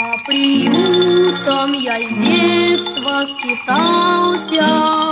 Приютом я с детства скитался,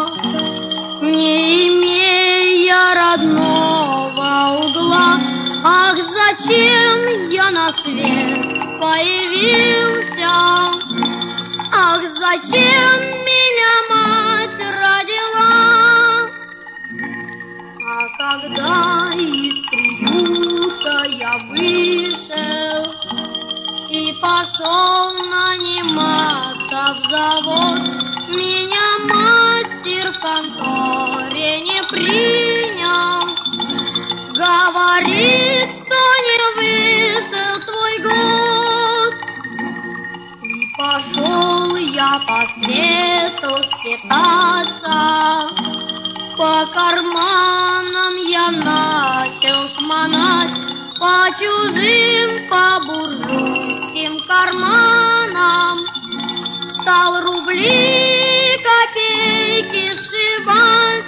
не имея родного угла. Ах, зачем я на свет появился? Ах, зачем меня мать родила? А когда из приюта я вышел и пошел наниматься в завод, меня мастер в конторе не принял. Говорит, что не вышел твой год. И пошел я по свету скитаться, по карманам я начал шмонать, по чужим, по буржуйским карманам стал рубли, копейки сшивать.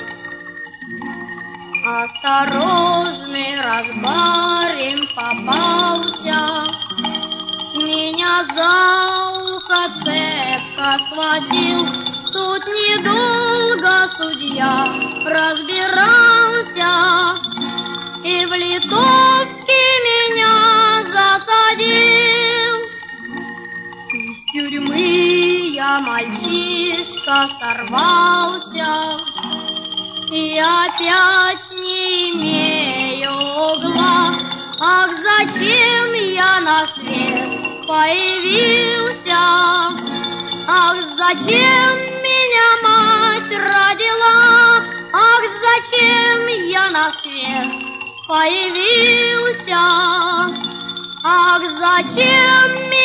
Осторожный разбарин попался, меня за ухо цепко схватил. Тут недолго судья разбирался и в Литовский меня засадил. Из тюрьмы я, мальчишка, сорвался и опять не имею угла. Ах, зачем я на свет появился? Ах, зачем меня мать родила? Ах, зачем я на свет появился? Ах, зачем